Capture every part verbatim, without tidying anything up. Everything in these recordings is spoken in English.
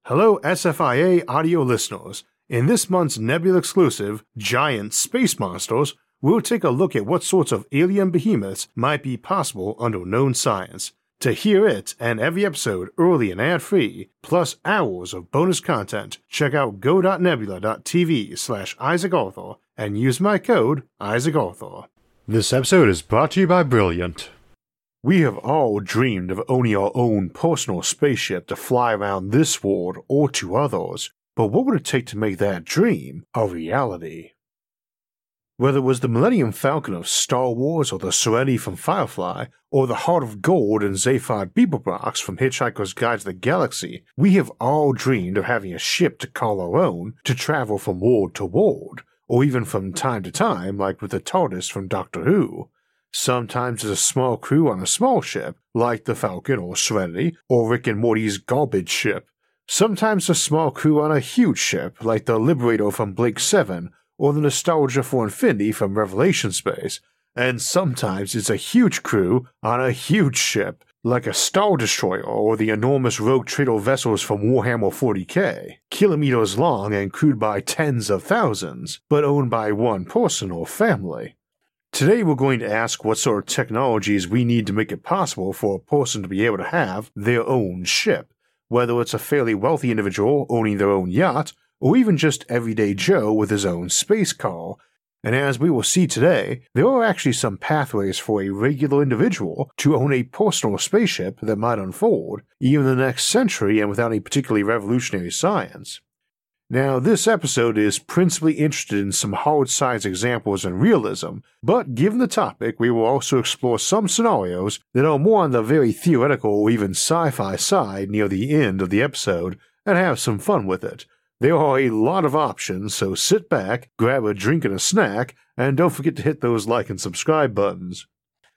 Hello S F I A audio listeners. In this month's Nebula exclusive, Giant Space Monsters, we'll take a look at what sorts of alien behemoths might be possible under known science. To hear it and every episode early and ad-free, plus hours of bonus content, check out go.nebula.tv slash Isaac Arthur and use my code Isaac Arthur. This episode is brought to you by Brilliant. We have all dreamed of owning our own personal spaceship to fly around this world or to others, but what would it take to make that dream a reality? Whether it was the Millennium Falcon of Star Wars or the Serenity from Firefly, or the Heart of Gold and Zaphod Beeblebrox from Hitchhiker's Guide to the Galaxy, we have all dreamed of having a ship to call our own to travel from world to world, or even from time to time like with the TARDIS from Doctor Who. Sometimes it's a small crew on a small ship, like the Falcon or Serenity, or Rick and Morty's garbage ship. Sometimes a small crew on a huge ship, like the Liberator from Blake seven, or the Nostalgia for Infinity from Revelation Space. And sometimes it's a huge crew on a huge ship, like a Star Destroyer or the enormous rogue trader vessels from Warhammer forty K, kilometers long and crewed by tens of thousands, but owned by one person or family. Today we're going to ask what sort of technologies we need to make it possible for a person to be able to have their own ship, whether it's a fairly wealthy individual owning their own yacht, or even just everyday Joe with his own space car. And as we will see today, there are actually some pathways for a regular individual to own a personal spaceship that might unfold, even in the next century and without any particularly revolutionary science. Now, this episode is principally interested in some hard science examples and realism, but given the topic, we will also explore some scenarios that are more on the very theoretical or even sci-fi side near the end of the episode, and have some fun with it. There are a lot of options, so sit back, grab a drink and a snack, and don't forget to hit those like and subscribe buttons.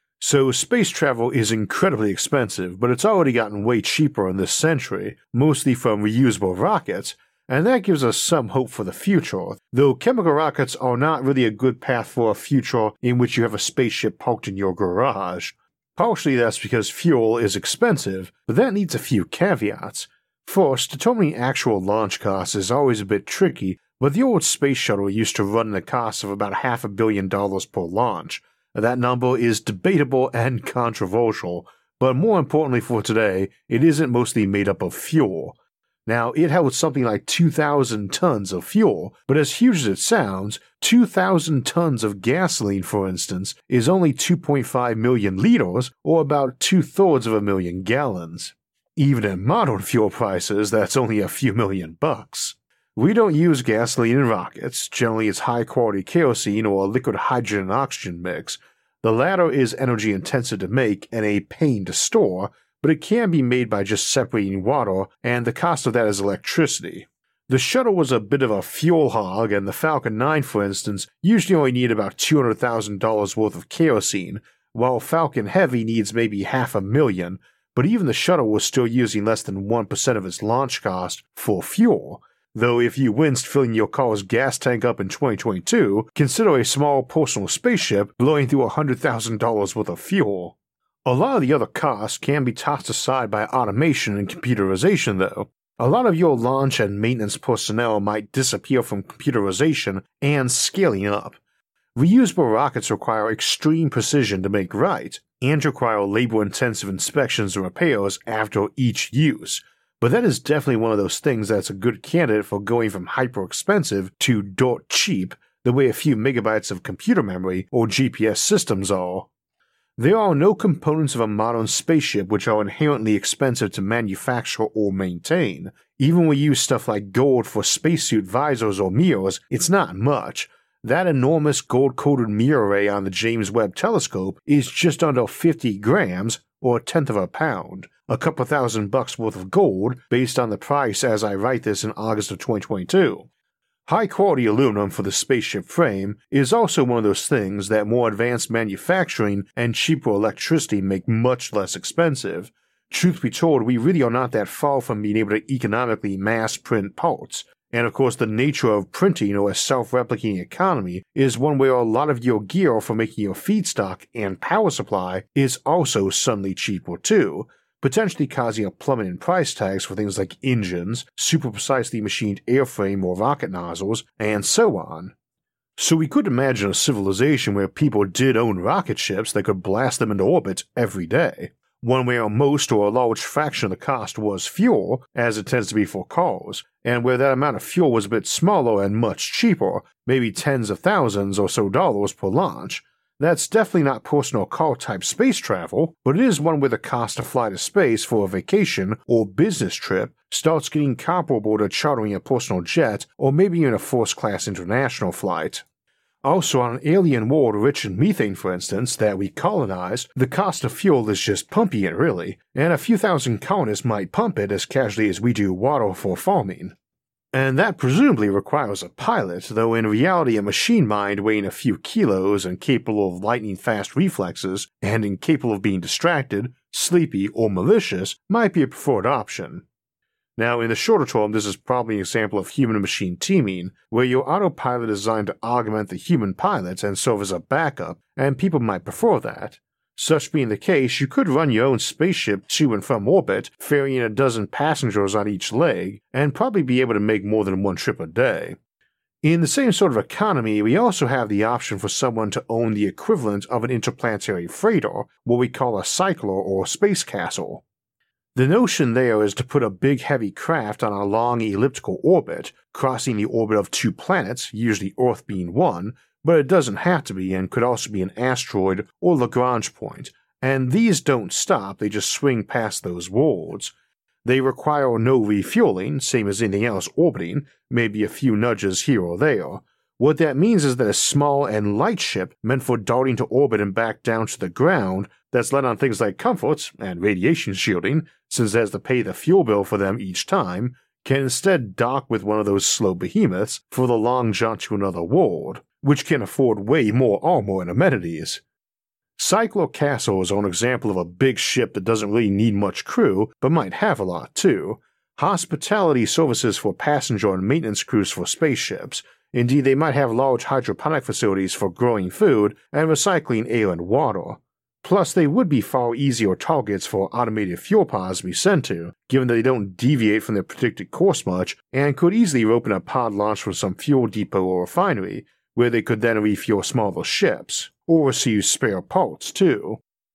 So space travel is incredibly expensive, but it's already gotten way cheaper in this century, mostly from reusable rockets, and that gives us some hope for the future, though chemical rockets are not really a good path for a future in which you have a spaceship parked in your garage. Partially that's because fuel is expensive, but that needs a few caveats. First, determining actual launch costs is always a bit tricky, but the old space shuttle used to run at a cost of about half a billion dollars per launch. That number is debatable and controversial, but more importantly for today, it isn't mostly made up of fuel. Now, it held something like two thousand tons of fuel, but as huge as it sounds, two thousand tons of gasoline, for instance, is only two point five million liters, or about two-thirds of a million gallons. Even at modern fuel prices, that's only a few million bucks. We don't use gasoline in rockets. Generally it's high-quality kerosene or a liquid hydrogen and oxygen mix. The latter is energy-intensive to make and a pain to store, but it can be made by just separating water, and the cost of that is electricity. The shuttle was a bit of a fuel hog, and the Falcon nine, for instance, usually only needed about two hundred thousand dollars worth of kerosene, while Falcon Heavy needs maybe half a million, but even the shuttle was still using less than one percent of its launch cost for fuel. Though if you winced filling your car's gas tank up in twenty twenty-two, consider a small personal spaceship blowing through one hundred thousand dollars worth of fuel. A lot of the other costs can be tossed aside by automation and computerization, though. A lot of your launch and maintenance personnel might disappear from computerization and scaling up. Reusable rockets require extreme precision to make right, and require labor-intensive inspections and repairs after each use, but that is definitely one of those things that's a good candidate for going from hyper-expensive to dirt cheap, the way a few megabytes of computer memory or G P S systems are. There are no components of a modern spaceship which are inherently expensive to manufacture or maintain. Even when we use stuff like gold for spacesuit visors or mirrors, it's not much. That enormous gold-coated mirror array on the James Webb Telescope is just under fifty grams, or a tenth of a pound, a couple thousand bucks worth of gold based on the price as I write this in August of twenty twenty-two. High-quality aluminum for the spaceship frame is also one of those things that more advanced manufacturing and cheaper electricity make much less expensive. Truth be told, we really are not that far from being able to economically mass-print parts, and of course the nature of printing or a self-replicating economy is one where a lot of your gear for making your feedstock and power supply is also suddenly cheaper too, potentially causing a plummet in price tags for things like engines, super precisely machined airframe or rocket nozzles, and so on. So we could imagine a civilization where people did own rocket ships that could blast them into orbit every day, one where most or a large fraction of the cost was fuel, as it tends to be for cars, and where that amount of fuel was a bit smaller and much cheaper, maybe tens of thousands or so dollars per launch. That's definitely not personal car type space travel, but it is one where the cost to fly to space for a vacation or business trip starts getting comparable to chartering a personal jet or maybe in a first class international flight. Also, on an alien world rich in methane, for instance, that we colonized, the cost of fuel is just pumping it, really, and a few thousand colonists might pump it as casually as we do water for farming. And that presumably requires a pilot, though in reality a machine mind weighing a few kilos and capable of lightning-fast reflexes and incapable of being distracted, sleepy, or malicious might be a preferred option. Now, in the shorter term, this is probably an example of human-machine teaming, where your autopilot is designed to augment the human pilot and serve as a backup, and people might prefer that. Such being the case, you could run your own spaceship to and from orbit, ferrying a dozen passengers on each leg, and probably be able to make more than one trip a day. In the same sort of economy, we also have the option for someone to own the equivalent of an interplanetary freighter, what we call a cycler or space castle. The notion there is to put a big heavy craft on a long elliptical orbit, crossing the orbit of two planets, usually Earth being one, but it doesn't have to be and could also be an asteroid or Lagrange point, and these don't stop, they just swing past those worlds. They require no refueling, same as anything else orbiting, maybe a few nudges here or there. What that means is that a small and light ship meant for darting to orbit and back down to the ground that's led on things like comforts and radiation shielding, since it has to pay the fuel bill for them each time, can instead dock with one of those slow behemoths for the long jaunt to another world, which can afford way more armor and amenities. Cycler castles are an example of a big ship that doesn't really need much crew, but might have a lot too. Hospitality services for passenger and maintenance crews for spaceships. Indeed, they might have large hydroponic facilities for growing food and recycling air and water. Plus, they would be far easier targets for automated fuel pods to be sent to, given that they don't deviate from their predicted course much and could easily open a pod launch from some fuel depot or refinery, where they could then refuel smaller ships, or receive spare parts too.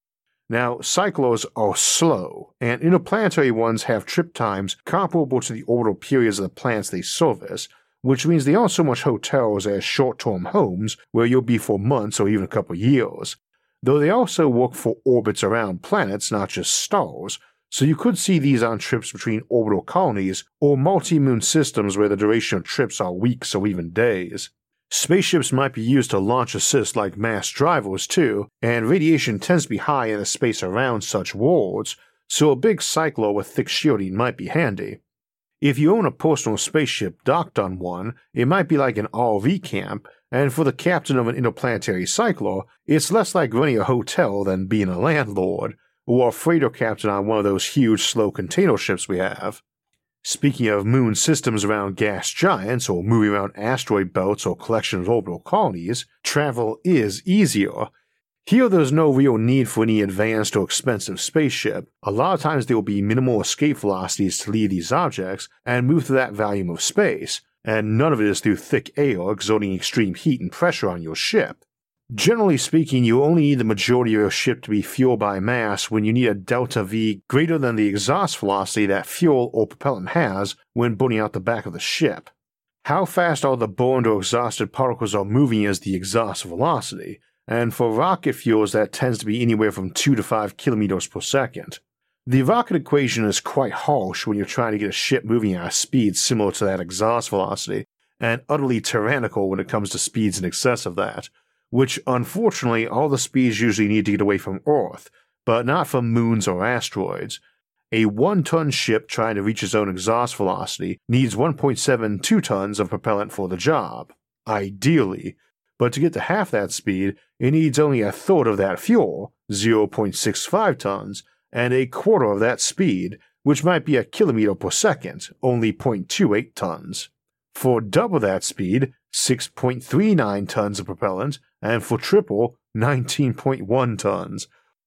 Now, cyclers are slow, and interplanetary ones have trip times comparable to the orbital periods of the planets they service, which means they aren't so much hotels as short-term homes where you'll be for months or even a couple years, though they also work for orbits around planets, not just stars, so you could see these on trips between orbital colonies or multi-moon systems where the duration of trips are weeks or even days. Spaceships might be used to launch assist like mass drivers too, and radiation tends to be high in the space around such worlds, so a big cycler with thick shielding might be handy. If you own a personal spaceship docked on one, it might be like an R V camp, and for the captain of an interplanetary cycler, it's less like running a hotel than being a landlord, or a freighter captain on one of those huge slow container ships we have. Speaking of moon systems around gas giants or moving around asteroid belts or collections of orbital colonies, travel is easier. Here there's no real need for any advanced or expensive spaceship. A lot of times there will be minimal escape velocities to leave these objects and move through that volume of space, and none of it is through thick air exerting extreme heat and pressure on your ship. Generally speaking, you only need the majority of your ship to be fueled by mass when you need a delta V greater than the exhaust velocity that fuel or propellant has when burning out the back of the ship. How fast all the burned or exhausted particles are moving is the exhaust velocity, and for rocket fuels that tends to be anywhere from two to five kilometers per second. The rocket equation is quite harsh when you're trying to get a ship moving at a speed similar to that exhaust velocity, and utterly tyrannical when it comes to speeds in excess of that, which unfortunately all the speeds usually need to get away from Earth, but not from moons or asteroids. A one-ton ship trying to reach its own exhaust velocity needs one point seven two tons of propellant for the job, ideally, but to get to half that speed, it needs only a third of that fuel, zero point six five tons, and a quarter of that speed, which might be a kilometer per second, only zero point two eight tons. For double that speed, six point three nine tons of propellant, and for triple, nineteen point one tons.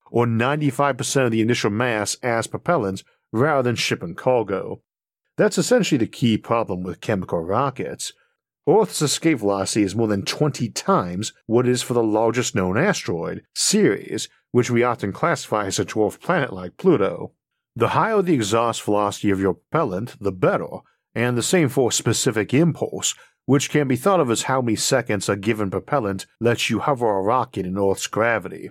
or ninety-five percent of the initial mass as propellant rather than ship and cargo. That's essentially the key problem with chemical rockets. Earth's escape velocity is more than twenty times what it is for the largest known asteroid, Ceres, which we often classify as a dwarf planet like Pluto. The higher the exhaust velocity of your propellant, the better, and the same for specific impulse, which can be thought of as how many seconds a given propellant lets you hover a rocket in Earth's gravity.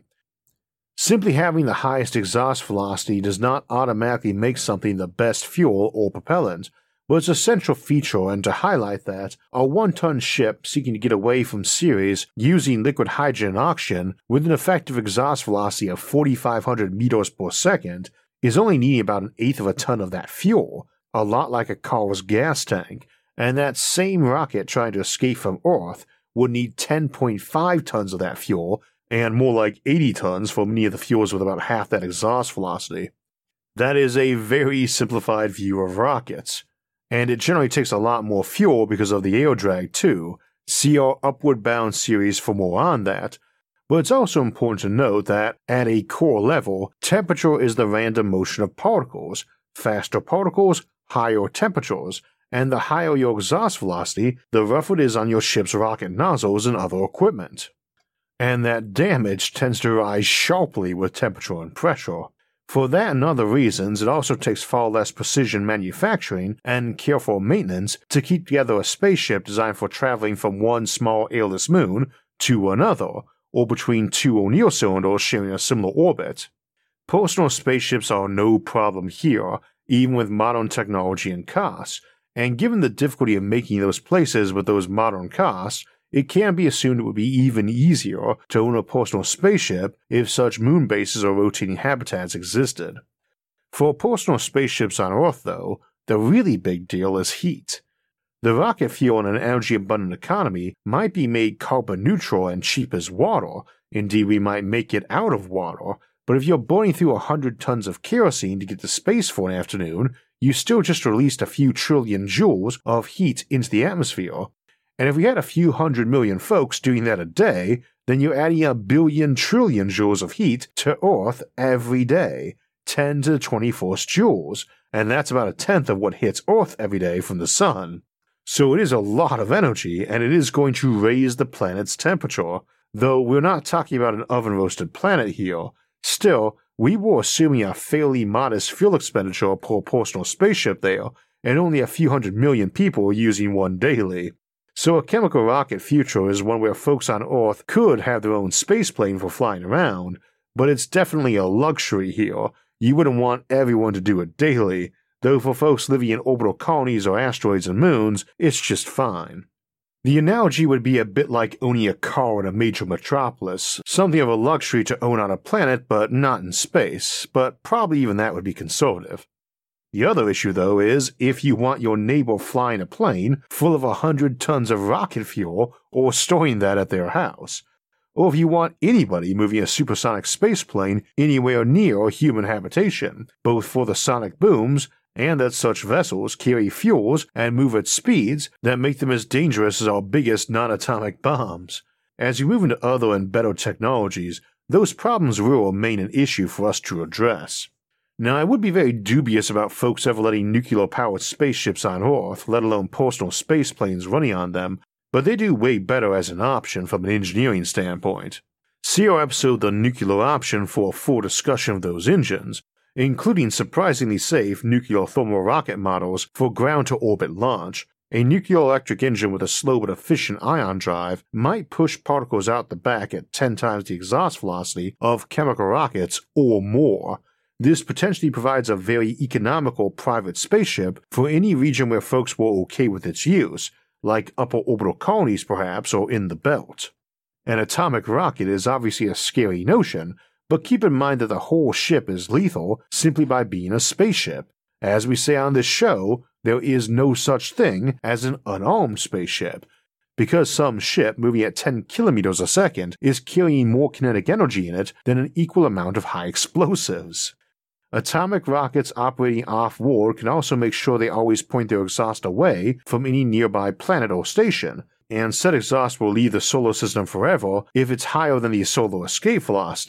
Simply having the highest exhaust velocity does not automatically make something the best fuel or propellant, but it's a central feature, and to highlight that, a one-ton ship seeking to get away from Ceres using liquid hydrogen and oxygen with an effective exhaust velocity of forty-five hundred meters per second is only needing about an eighth of a ton of that fuel, a lot like a car's gas tank, and that same rocket trying to escape from Earth would need ten point five tons of that fuel, and more like eighty tons for many of the fuels with about half that exhaust velocity. That is a very simplified view of rockets, and it generally takes a lot more fuel because of the air drag too. See our Upward Bound series for more on that, but it's also important to note that at a core level, temperature is the random motion of particles. Faster particles, higher temperatures, and the higher your exhaust velocity, the rougher it is on your ship's rocket nozzles and other equipment. And that damage tends to rise sharply with temperature and pressure. For that and other reasons, it also takes far less precision manufacturing and careful maintenance to keep together a spaceship designed for traveling from one small airless moon to another, or between two O'Neill cylinders sharing a similar orbit. Personal spaceships are no problem here, even with modern technology and costs, and given the difficulty of making those places with those modern costs, it can be assumed it would be even easier to own a personal spaceship if such moon bases or rotating habitats existed. For personal spaceships on Earth, though, the really big deal is heat. The rocket fuel in an energy-abundant economy might be made carbon neutral and cheap as water, indeed we might make it out of water, but if you're burning through a hundred tons of kerosene to get to space for an afternoon, you still just released a few trillion joules of heat into the atmosphere. And if we had a few hundred million folks doing that a day, then you're adding a billion trillion joules of heat to Earth every day, ten to the twenty-first joules, and that's about a tenth of what hits Earth every day from the sun. So it is a lot of energy, and it is going to raise the planet's temperature, though we're not talking about an oven-roasted planet here. Still, we were assuming a fairly modest fuel expenditure per personal spaceship there, and only a few hundred million people using one daily. So a chemical rocket future is one where folks on Earth could have their own spaceplane for flying around, but it's definitely a luxury here. You wouldn't want everyone to do it daily, though for folks living in orbital colonies or asteroids and moons, it's just fine. The analogy would be a bit like owning a car in a major metropolis, something of a luxury to own on a planet but not in space, but probably even that would be conservative. The other issue, though, is if you want your neighbor flying a plane full of a hundred tons of rocket fuel or storing that at their house, or if you want anybody moving a supersonic spaceplane anywhere near human habitation, both for the sonic booms and that such vessels carry fuels and move at speeds that make them as dangerous as our biggest non-atomic bombs. As you move into other and better technologies, those problems will remain an issue for us to address. Now, I would be very dubious about folks ever letting nuclear-powered spaceships on Earth, let alone personal spaceplanes running on them, but they do way better as an option from an engineering standpoint. See our episode The Nuclear Option for a full discussion of those engines, including surprisingly safe nuclear thermal rocket models for ground-to-orbit launch. A nuclear-electric engine with a slow but efficient ion drive might push particles out the back at ten times the exhaust velocity of chemical rockets or more. This potentially provides a very economical private spaceship for any region where folks were okay with its use, like upper orbital colonies perhaps, or in the belt. An atomic rocket is obviously a scary notion, but keep in mind that the whole ship is lethal simply by being a spaceship. As we say on this show, there is no such thing as an unarmed spaceship, because some ship moving at ten kilometers a second is carrying more kinetic energy in it than an equal amount of high explosives. Atomic rockets operating off-world can also make sure they always point their exhaust away from any nearby planet or station, and said exhaust will leave the solar system forever if it's higher than the solar escape velocity,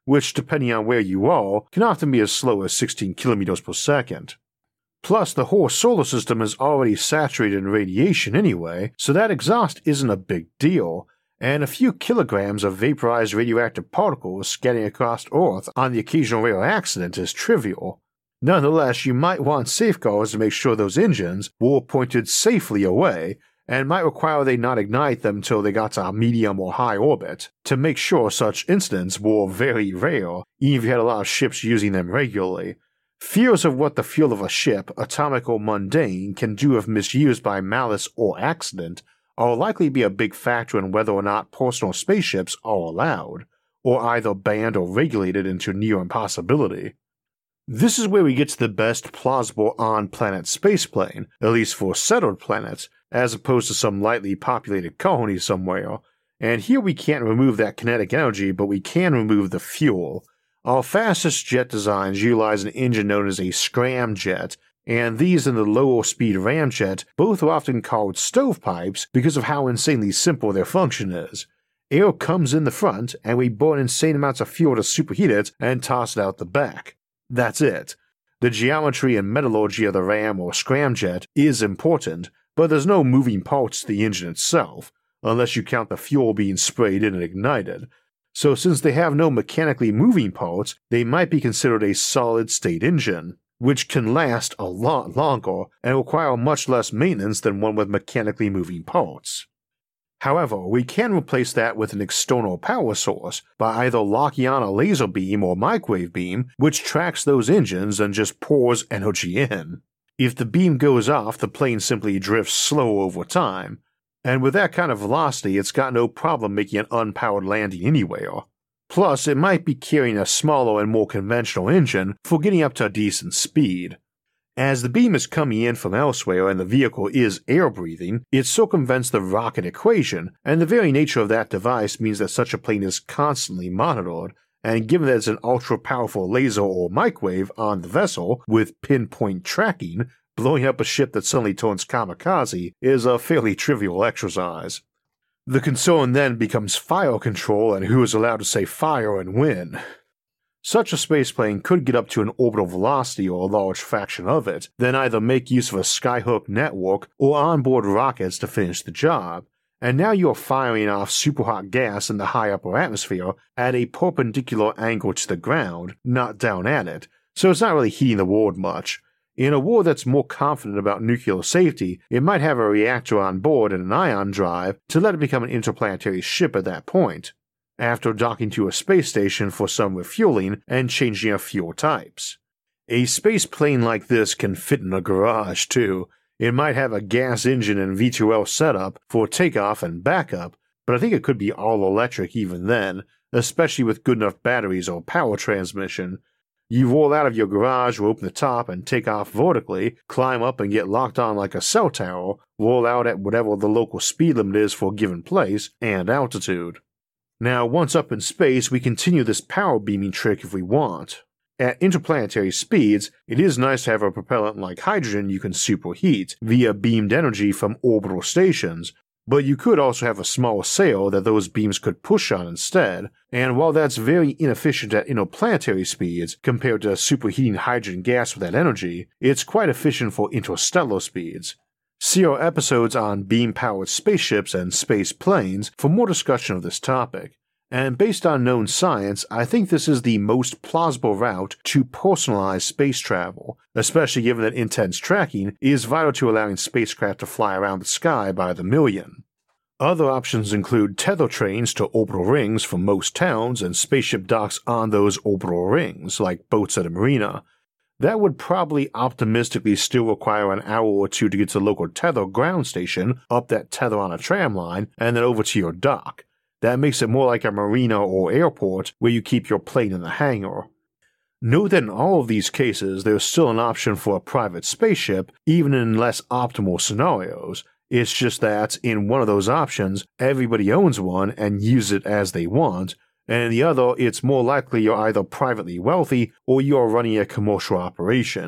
which depending on where you are can often be as slow as sixteen kilometers per second. Plus, the whole solar system is already saturated in radiation anyway, so that exhaust isn't a big deal, and a few kilograms of vaporized radioactive particles scattering across Earth on the occasional rare accident is trivial. Nonetheless, you might want safeguards to make sure those engines were pointed safely away, and might require they not ignite them until they got to a medium or high orbit, to make sure such incidents were very rare, even if you had a lot of ships using them regularly. Fears of what the fuel of a ship, atomic or mundane, can do if misused by malice or accident are likely to be a big factor in whether or not personal spaceships are allowed, or either banned or regulated into near impossibility. This is where we get to the best plausible on-planet spaceplane, at least for settled planets, as opposed to some lightly populated colony somewhere, and here we can't remove that kinetic energy, but we can remove the fuel. Our fastest jet designs utilize an engine known as a scramjet, and these and the lower speed ramjet both are often called stovepipes because of how insanely simple their function is. Air comes in the front, and we burn insane amounts of fuel to superheat it and toss it out the back. That's it. The geometry and metallurgy of the ram or scramjet is important, but there's no moving parts to the engine itself, unless you count the fuel being sprayed in and ignited. So since they have no mechanically moving parts, they might be considered a solid-state engine, which can last a lot longer and require much less maintenance than one with mechanically moving parts. However, we can replace that with an external power source by either locking on a laser beam or microwave beam, which tracks those engines and just pours energy in. If the beam goes off, the plane simply drifts slow over time, and with that kind of velocity it's got no problem making an unpowered landing anywhere. Plus, it might be carrying a smaller and more conventional engine for getting up to a decent speed. As the beam is coming in from elsewhere and the vehicle is air-breathing, it circumvents the rocket equation, and the very nature of that device means that such a plane is constantly monitored, and given that it's an ultra-powerful laser or microwave on the vessel with pinpoint tracking, blowing up a ship that suddenly turns kamikaze is a fairly trivial exercise. The concern then becomes fire control and who is allowed to say fire and when. Such a spaceplane could get up to an orbital velocity or a large fraction of it, then either make use of a skyhook network or onboard rockets to finish the job, and now you're firing off superhot gas in the high upper atmosphere at a perpendicular angle to the ground, not down at it, so it's not really heating the world much. In a war that's more confident about nuclear safety, it might have a reactor on board and an ion drive to let it become an interplanetary ship at that point, after docking to a space station for some refueling and changing of fuel types. A space plane like this can fit in a garage too. It might have a gas engine and V two L setup for takeoff and backup, but I think it could be all electric even then, especially with good enough batteries or power transmission. You roll out of your garage or open the top and take off vertically, climb up and get locked on like a cell tower, roll out at whatever the local speed limit is for a given place, and altitude. Now, once up in space, we continue this power beaming trick if we want. At interplanetary speeds, it is nice to have a propellant like hydrogen you can superheat via beamed energy from orbital stations, but you could also have a small sail that those beams could push on instead, and while that's very inefficient at interplanetary speeds compared to superheating hydrogen gas with that energy, it's quite efficient for interstellar speeds. See our episodes on beam-powered spaceships and space planes for more discussion of this topic. And based on known science, I think this is the most plausible route to personalized space travel, especially given that intense tracking is vital to allowing spacecraft to fly around the sky by the million. Other options include tether trains to orbital rings from most towns and spaceship docks on those orbital rings, like boats at a marina. That would probably optimistically still require an hour or two to get to the local tether ground station, up that tether on a tram line, and then over to your dock. That makes it more like a marina or airport where you keep your plane in the hangar. Note that in all of these cases, there's still an option for a private spaceship, even in less optimal scenarios. It's just that, in one of those options, everybody owns one and uses it as they want, and in the other, it's more likely you're either privately wealthy or you're running a commercial operation.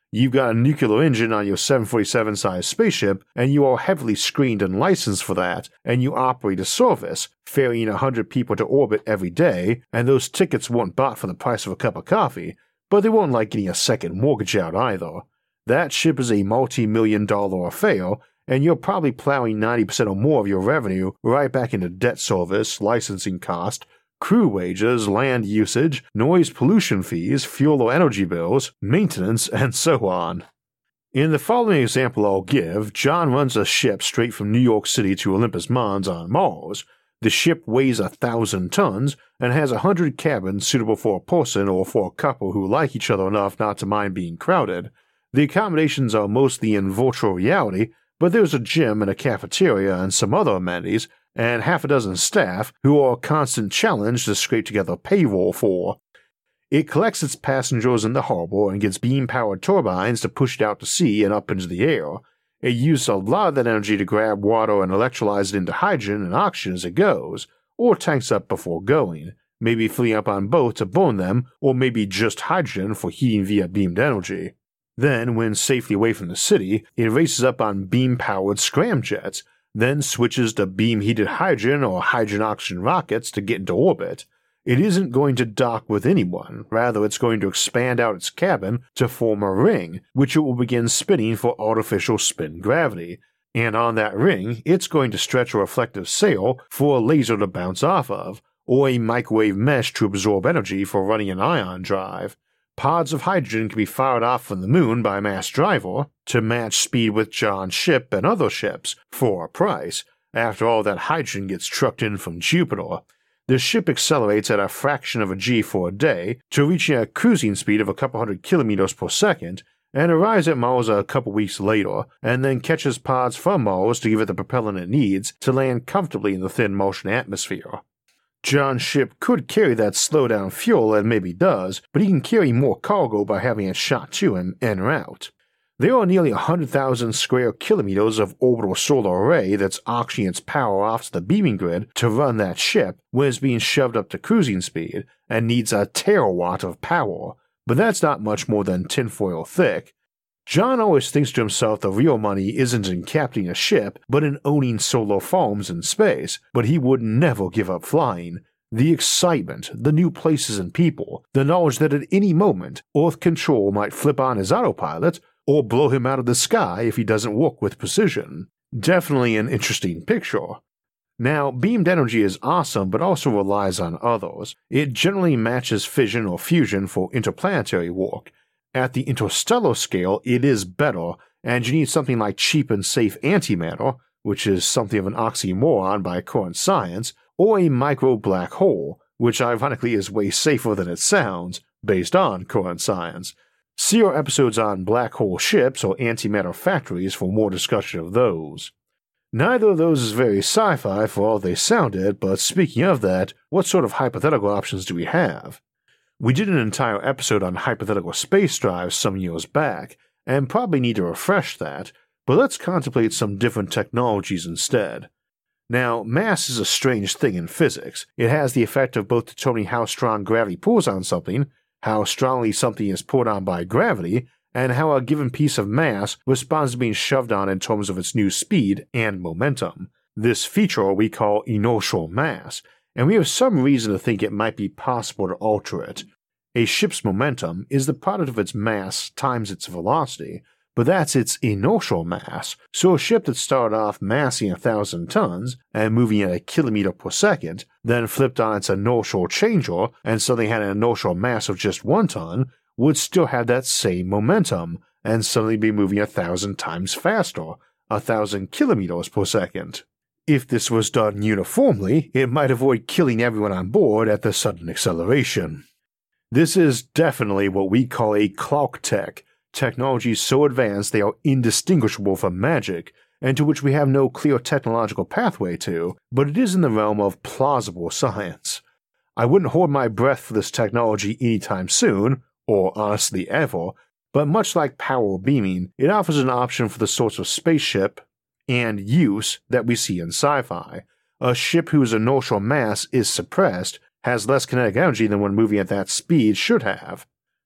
You've got a nuclear engine on your seven forty-seven-sized spaceship, and you are heavily screened and licensed for that, and you operate a service, ferrying one hundred people to orbit every day, and those tickets weren't bought for the price of a cup of coffee, but they weren't like getting a second mortgage out either. That ship is a multi-million dollar affair, and you're probably plowing ninety percent or more of your revenue right back into debt service, licensing cost, crew wages, land usage, noise pollution fees, fuel or energy bills, maintenance, and so on. In the following example I'll give, John runs a ship straight from New York City to Olympus Mons on Mars. The ship weighs a thousand tons and has a hundred cabins suitable for a person or for a couple who like each other enough not to mind being crowded. The accommodations are mostly in virtual reality, but there's a gym and a cafeteria and some other amenities, and half a dozen staff who are a constant challenge to scrape together payroll for. It collects its passengers in the harbor and gets beam-powered turbines to push it out to sea and up into the air. It uses a lot of that energy to grab water and electrolyze it into hydrogen and oxygen as it goes, or tanks up before going, maybe filling up on both to burn them, or maybe just hydrogen for heating via beamed energy. Then, when safely away from the city, it races up on beam-powered scramjets, then switches to beam-heated hydrogen or hydrogen-oxygen rockets to get into orbit. It isn't going to dock with anyone, rather it's going to expand out its cabin to form a ring, which it will begin spinning for artificial spin gravity, and on that ring it's going to stretch a reflective sail for a laser to bounce off of, or a microwave mesh to absorb energy for running an ion drive. Pods of hydrogen can be fired off from the moon by a mass driver to match speed with John's ship and other ships for a price. After all, that hydrogen gets trucked in from Jupiter. The ship accelerates at a fraction of a G for a day to reaching a cruising speed of a couple hundred kilometers per second, and arrives at Mars a couple weeks later, and then catches pods from Mars to give it the propellant it needs to land comfortably in the thin Martian atmosphere. John's ship could carry that slow-down fuel and maybe does, but he can carry more cargo by having it shot to him en route. There are nearly one hundred thousand square kilometers of orbital solar array that's auctioning its power off to the beaming grid to run that ship when it's being shoved up to cruising speed and needs a terawatt of power, but that's not much more than tinfoil thick. John always thinks to himself the real money isn't in captaining a ship, but in owning solar farms in space, but he would never give up flying. The excitement, the new places and people, the knowledge that at any moment Earth control might flip on his autopilot, or blow him out of the sky if he doesn't work with precision. Definitely an interesting picture. Now, beamed energy is awesome but also relies on others. It generally matches fission or fusion for interplanetary work. At the interstellar scale, it is better, and you need something like cheap and safe antimatter, which is something of an oxymoron by current science, or a micro black hole, which ironically is way safer than it sounds, based on current science. See our episodes on black hole ships or antimatter factories for more discussion of those. Neither of those is very sci-fi for all they sounded, but speaking of that, what sort of hypothetical options do we have? We did an entire episode on hypothetical space drives some years back, and probably need to refresh that, but let's contemplate some different technologies instead. Now, mass is a strange thing in physics. It has the effect of both determining how strong gravity pulls on something, how strongly something is pulled on by gravity, and how a given piece of mass responds to being shoved on in terms of its new speed and momentum. This feature we call inertial mass, and we have some reason to think it might be possible to alter it. A ship's momentum is the product of its mass times its velocity, but that's its inertial mass, so a ship that started off massing a thousand tons and moving at a kilometer per second, then flipped on its inertial changer and suddenly had an inertial mass of just one ton, would still have that same momentum and suddenly be moving a thousand times faster, a thousand kilometers per second. If this was done uniformly, it might avoid killing everyone on board at the sudden acceleration. This is definitely what we call a clock tech, technology so advanced they are indistinguishable from magic, and to which we have no clear technological pathway to, but it is in the realm of plausible science. I wouldn't hold my breath for this technology anytime soon, or honestly ever, but much like power beaming, it offers an option for the sorts of spaceship and use that we see in sci-fi. A ship whose inertial mass is suppressed has less kinetic energy than when moving at that speed should have.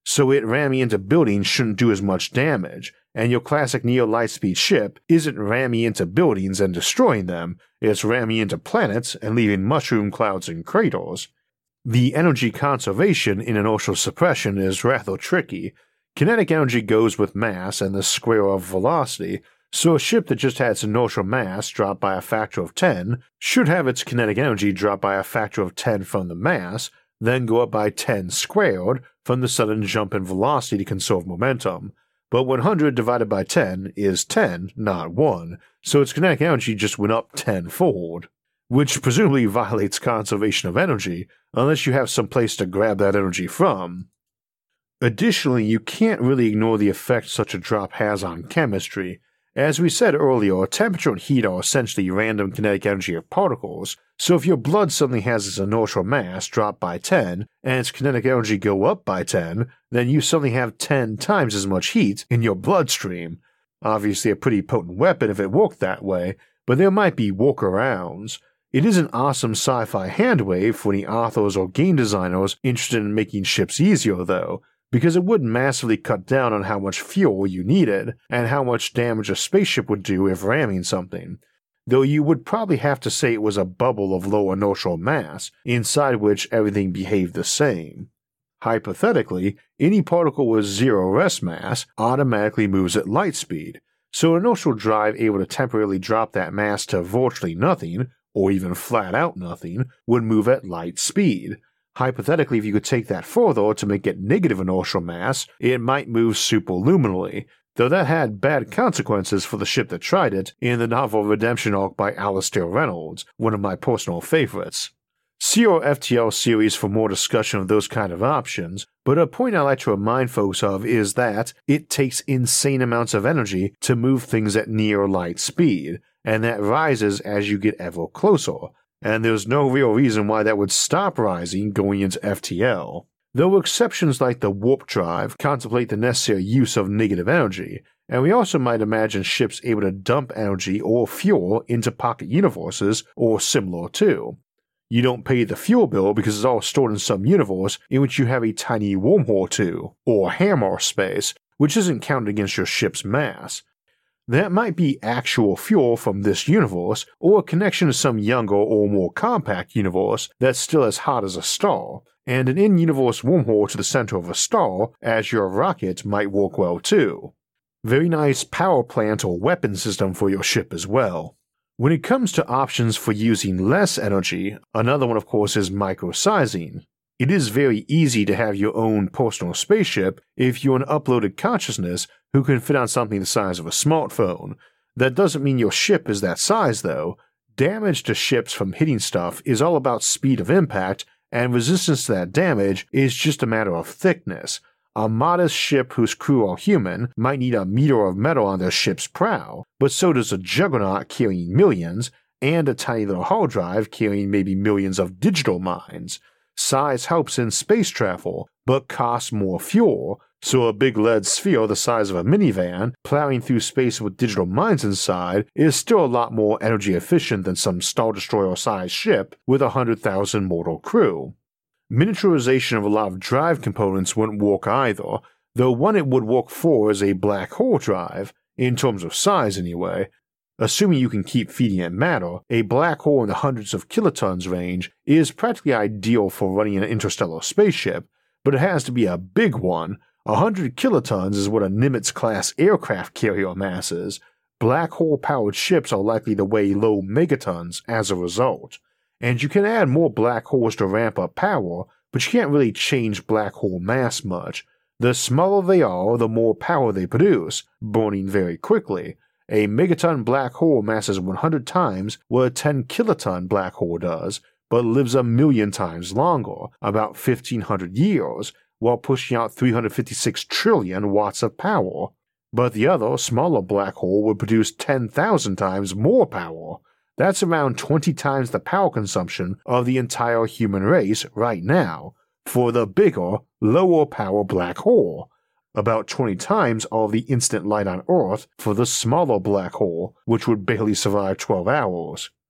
so it ramming into buildings shouldn't do as much damage, and your classic Neo Lightspeed ship isn't ramming into buildings and destroying them, it's ramming into planets and leaving mushroom clouds and craters. The energy conservation in inertial suppression is rather tricky. Kinetic energy goes with mass and the square of velocity, so a ship that just had its inertial mass dropped by a factor of ten should have its kinetic energy drop by a factor of ten from the mass, then go up by ten squared from the sudden jump in velocity to conserve momentum. But one hundred divided by ten is ten, not one, so its kinetic energy just went up tenfold, which presumably violates conservation of energy, unless you have some place to grab that energy from. Additionally, you can't really ignore the effect such a drop has on chemistry. As we said earlier, temperature and heat are essentially random kinetic energy of particles, so if your blood suddenly has its inertial mass drop by ten, and its kinetic energy go up by ten, then you suddenly have ten times as much heat in your bloodstream. Obviously a pretty potent weapon if it worked that way, but there might be workarounds. It is an awesome sci-fi handwave for any authors or game designers interested in making ships easier though, because it would massively cut down on how much fuel you needed, and how much damage a spaceship would do if ramming something, though you would probably have to say it was a bubble of low inertial mass, inside which everything behaved the same. Hypothetically, any particle with zero rest mass automatically moves at light speed, so an inertial drive able to temporarily drop that mass to virtually nothing, or even flat out nothing, would move at light speed. Hypothetically, if you could take that further to make it negative inertial mass, it might move superluminally, though that had bad consequences for the ship that tried it in the novel Redemption Arc by Alastair Reynolds, one of my personal favorites. See our F T L series for more discussion of those kind of options, but a point I like to remind folks of is that it takes insane amounts of energy to move things at near light speed, and that rises as you get ever closer, and there's no real reason why that would stop rising going into F T L. Though exceptions like the warp drive contemplate the necessary use of negative energy, and we also might imagine ships able to dump energy or fuel into pocket universes or similar too. You don't pay the fuel bill because it's all stored in some universe in which you have a tiny wormhole to, or hammer space, which isn't counted against your ship's mass. That might be actual fuel from this universe, or a connection to some younger or more compact universe that's still as hot as a star, and an in-universe wormhole to the center of a star as your rocket might work well too. Very nice power plant or weapon system for your ship as well. When it comes to options for using less energy, another one of course is microsizing. It is very easy to have your own personal spaceship if you're an uploaded consciousness who can fit on something the size of a smartphone. That doesn't mean your ship is that size though. Damage to ships from hitting stuff is all about speed of impact, and resistance to that damage is just a matter of thickness. A modest ship whose crew are human might need a meter of metal on their ship's prow, but so does a juggernaut carrying millions, and a tiny little hard drive carrying maybe millions of digital minds. Size helps in space travel, but costs more fuel, so a big lead sphere the size of a minivan plowing through space with digital mines inside is still a lot more energy efficient than some Star Destroyer-sized ship with a hundred thousand mortal crew. Miniaturization of a lot of drive components wouldn't work either, though one it would work for is a black hole drive, in terms of size anyway. Assuming you can keep feeding it matter, a black hole in the hundreds of kilotons range is practically ideal for running an interstellar spaceship, but it has to be a big one. one hundred kilotons is what a Nimitz-class aircraft carrier mass is. Black hole-powered ships are likely to weigh low megatons as a result. And you can add more black holes to ramp up power, but you can't really change black hole mass much. The smaller they are, the more power they produce, burning very quickly. A megaton black hole masses one hundred times what a ten kiloton black hole does, but lives a million times longer, about fifteen hundred years, while pushing out three hundred fifty-six trillion watts of power. But the other, smaller black hole would produce ten thousand times more power. That's around twenty times the power consumption of the entire human race right now, for the bigger, lower power black hole. About twenty times all of the instant light on Earth for the smaller black hole, which would barely survive twelve hours.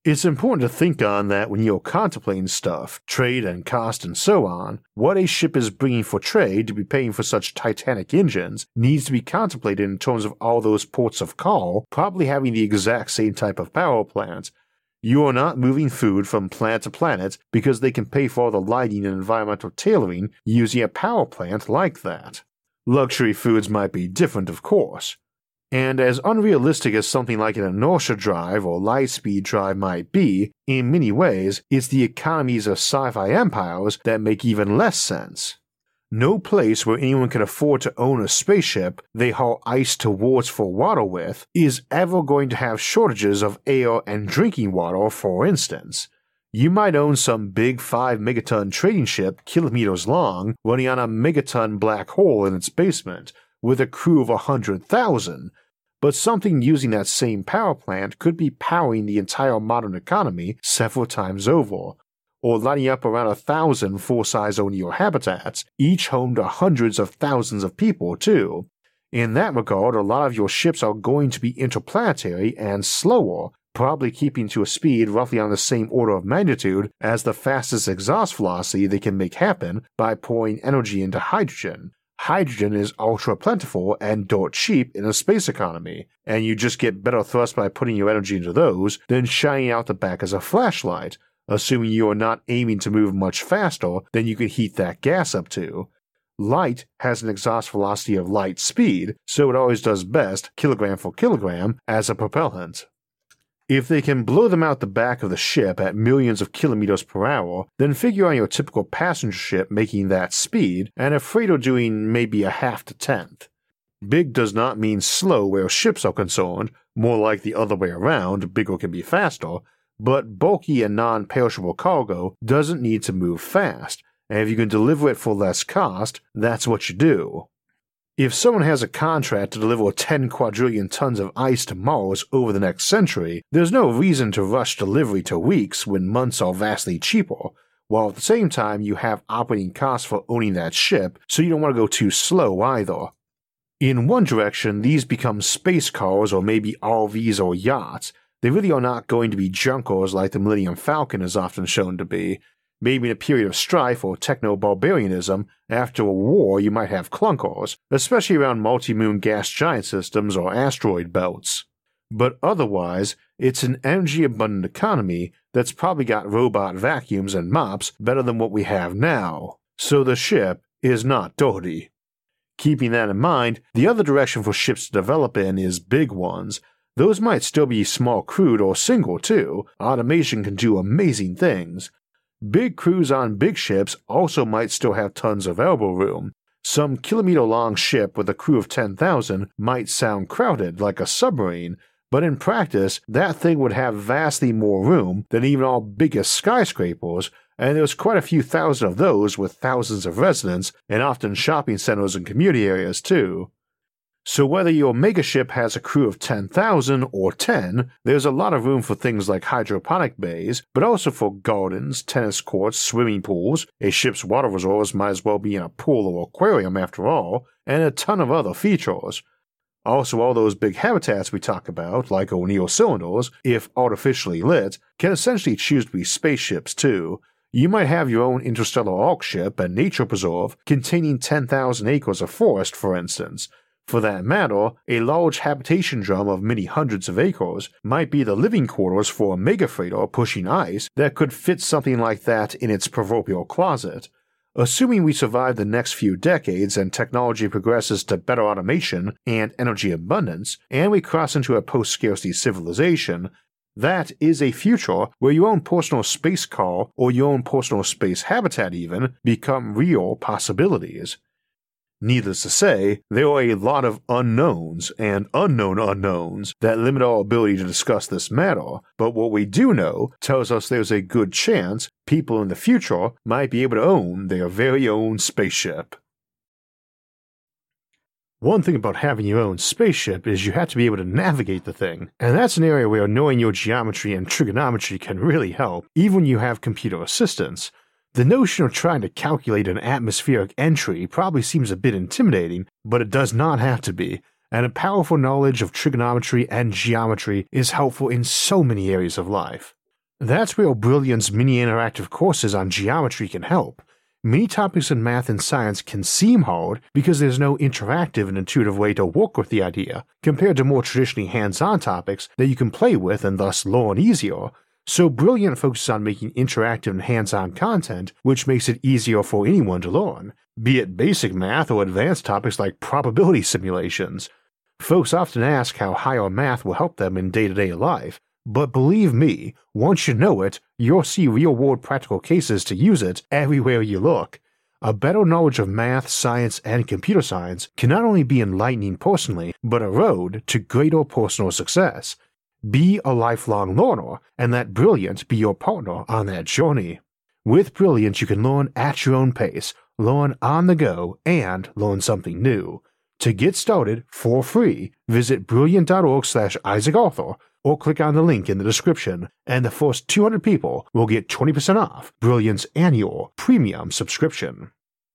It's important to think on that when you're contemplating stuff, trade and cost and so on. What a ship is bringing for trade to be paying for such titanic engines needs to be contemplated in terms of all those ports of call probably having the exact same type of power plant. You are not moving food from planet to planet because they can pay for all the lighting and environmental tailoring using a power plant like that. Luxury foods might be different, of course. And as unrealistic as something like an inertia drive or light-speed drive might be, in many ways, it's the economies of sci-fi empires that make even less sense. No place where anyone can afford to own a spaceship they haul ice towards for water with is ever going to have shortages of air and drinking water, for instance. You might own some big five megaton trading ship kilometers long running on a megaton black hole in its basement with a crew of a hundred thousand, but something using that same power plant could be powering the entire modern economy several times over, or lighting up around a thousand full-size O'Neill habitats, each home to hundreds of thousands of people too. In that regard, a lot of your ships are going to be interplanetary and slower, probably keeping to a speed roughly on the same order of magnitude as the fastest exhaust velocity they can make happen by pouring energy into hydrogen. Hydrogen is ultra plentiful and dirt cheap in a space economy, and you just get better thrust by putting your energy into those than shining out the back as a flashlight, assuming you are not aiming to move much faster than you can heat that gas up to. Light has an exhaust velocity of light speed, so it always does best, kilogram for kilogram, as a propellant. If they can blow them out the back of the ship at millions of kilometers per hour, then figure on your typical passenger ship making that speed, and a freighter doing maybe a half to tenth. Big does not mean slow where ships are concerned, more like the other way around, bigger can be faster, but bulky and non-perishable cargo doesn't need to move fast, and if you can deliver it for less cost, that's what you do. If someone has a contract to deliver ten quadrillion tons of ice to Mars over the next century, there's no reason to rush delivery to weeks when months are vastly cheaper, while at the same time you have operating costs for owning that ship, so you don't want to go too slow either. In one direction, these become space cars or maybe R Vs or yachts. They really are not going to be junkers like the Millennium Falcon is often shown to be. Maybe in a period of strife or techno-barbarianism, after a war you might have clunkers, especially around multi-moon gas giant systems or asteroid belts. But otherwise, it's an energy-abundant economy that's probably got robot vacuums and mops better than what we have now, so the ship is not dirty. Keeping that in mind, the other direction for ships to develop in is big ones. Those might still be small crewed or single too. Automation can do amazing things. Big crews on big ships also might still have tons of elbow room. Some kilometer-long ship with a crew of ten thousand might sound crowded like a submarine, but in practice, that thing would have vastly more room than even our biggest skyscrapers, and there's quite a few thousand of those with thousands of residents and often shopping centers and community areas too. So whether your megaship has a crew of ten thousand or ten, there's a lot of room for things like hydroponic bays, but also for gardens, tennis courts, swimming pools, a ship's water reserves might as well be in a pool or aquarium after all, and a ton of other features. Also, all those big habitats we talk about, like O'Neill cylinders, if artificially lit, can essentially choose to be spaceships too. You might have your own interstellar ark ship and nature preserve containing ten thousand acres of forest, for instance. For that matter, a large habitation drum of many hundreds of acres might be the living quarters for a megafreighter pushing ice that could fit something like that in its proverbial closet. Assuming we survive the next few decades and technology progresses to better automation and energy abundance, and we cross into a post-scarcity civilization, that is a future where your own personal space car or your own personal space habitat even become real possibilities. Needless to say, there are a lot of unknowns and unknown unknowns that limit our ability to discuss this matter, but what we do know tells us there's a good chance people in the future might be able to own their very own spaceship. One thing about having your own spaceship is you have to be able to navigate the thing, and that's an area where knowing your geometry and trigonometry can really help, even when you have computer assistance. The notion of trying to calculate an atmospheric entry probably seems a bit intimidating, but it does not have to be, and a powerful knowledge of trigonometry and geometry is helpful in so many areas of life. That's where Brilliant's mini interactive courses on geometry can help. Many topics in math and science can seem hard because there's no interactive and intuitive way to work with the idea, compared to more traditionally hands-on topics that you can play with and thus learn easier. So Brilliant focuses on making interactive and hands-on content, which makes it easier for anyone to learn, be it basic math or advanced topics like probability simulations. Folks often ask how higher math will help them in day-to-day life, but believe me, once you know it, you'll see real-world practical cases to use it everywhere you look. A better knowledge of math, science, and computer science can not only be enlightening personally, but a road to greater personal success. Be a lifelong learner, and let Brilliant be your partner on that journey. With Brilliant, you can learn at your own pace, learn on the go, and learn something new. To get started for free, visit brilliant.org slash Isaac Arthur, or click on the link in the description, and the first two hundred people will get twenty percent off Brilliant's annual premium subscription.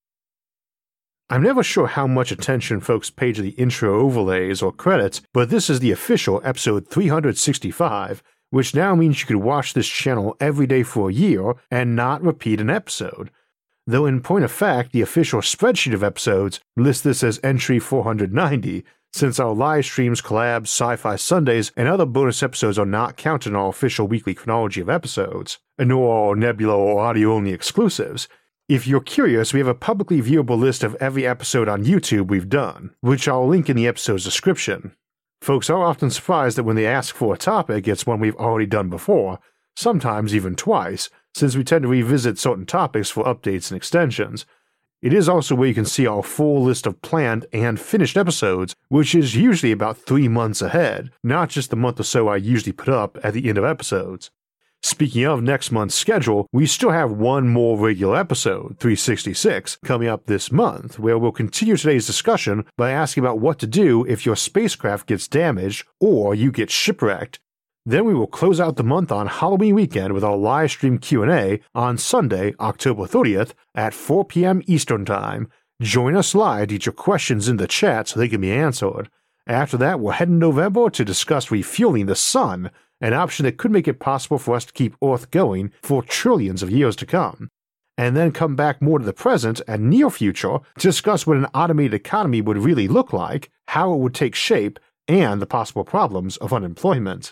I'm never sure how much attention folks pay to the intro overlays or credits, but this is the official episode three hundred sixty-five, which now means you could watch this channel every day for a year and not repeat an episode. Though in point of fact, the official spreadsheet of episodes lists this as entry four hundred ninety, since our live streams, collabs, Sci-Fi Sundays, and other bonus episodes are not counted in our official weekly chronology of episodes, nor our Nebula or audio-only exclusives. If you're curious, we have a publicly viewable list of every episode on YouTube we've done, which I'll link in the episode's description. Folks are often surprised that when they ask for a topic, it's one we've already done before, sometimes even twice, since we tend to revisit certain topics for updates and extensions. It is also where you can see our full list of planned and finished episodes, which is usually about three months ahead, not just the month or so I usually put up at the end of episodes. Speaking of next month's schedule, we still have one more regular episode, three sixty-six, coming up this month, where we'll continue today's discussion by asking about what to do if your spacecraft gets damaged or you get shipwrecked. Then we will close out the month on Halloween weekend with our live stream Q and A on Sunday, October thirtieth at four p.m. Eastern Time. Join us live to get your questions in the chat so they can be answered. After that, we'll head in November to discuss refueling the sun, an option that could make it possible for us to keep Earth going for trillions of years to come. And then come back more to the present and near future to discuss what an automated economy would really look like, how it would take shape, and the possible problems of unemployment.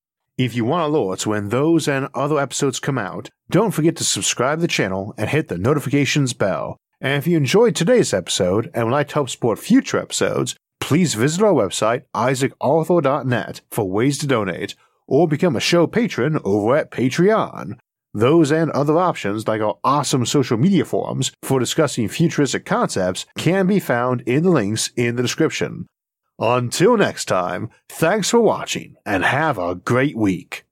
If you want alerts when those and other episodes come out, don't forget to subscribe to the channel and hit the notifications bell. And if you enjoyed today's episode and would like to help support future episodes, please visit our website, isaac arthur dot net, for ways to donate, or become a show patron over at Patreon. Those and other options, like our awesome social media forums for discussing futuristic concepts, can be found in the links in the description. Until next time, thanks for watching, and have a great week.